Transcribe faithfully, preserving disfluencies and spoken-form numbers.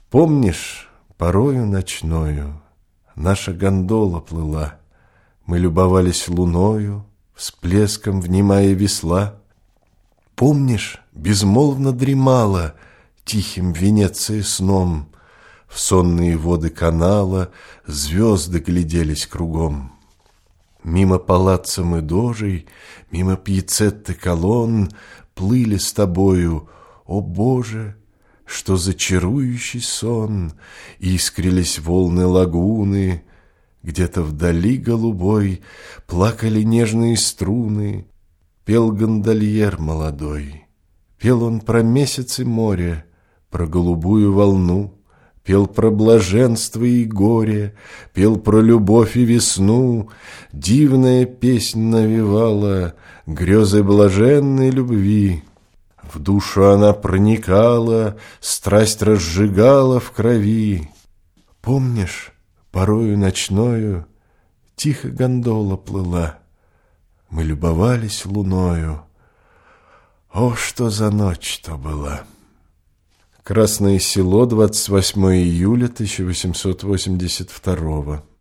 Помнишь, порою ночною наша гондола плыла, мы любовались луною, всплеском внимая весла. Помнишь, безмолвно дремала тихим Венеция сном, в сонные воды канала звезды гляделись кругом. Мимо палаццо мы дожей, мимо пьецетты колонн плыли с тобою, о Боже, что за чарующий сон! Искрились волны лагуны, где-то вдали голубой плакали нежные струны. Пел гондольер молодой, пел он про месяц и море, про голубую волну, пел про блаженство и горе, пел про любовь и весну. Дивная песнь навевала грезы блаженной любви. В душу она проникала, страсть разжигала в крови. Помнишь, порою ночною тихо гондола плыла, мы любовались луною. О, что за ночь-то была! Красное Село, двадцать восьмое июля тысяча восемьсот восемьдесят второго.